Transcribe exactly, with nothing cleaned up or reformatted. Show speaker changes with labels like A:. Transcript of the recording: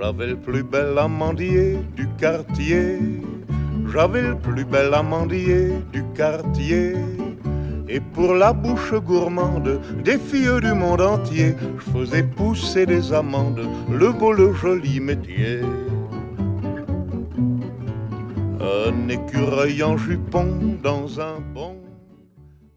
A: J'avais le plus bel amandier du quartier, j'avais le plus bel amandier du quartier. Et pour la bouche gourmande des filles du monde entier, je faisais pousser des amandes, le beau, le joli métier. Un écureuil en jupon dans un bon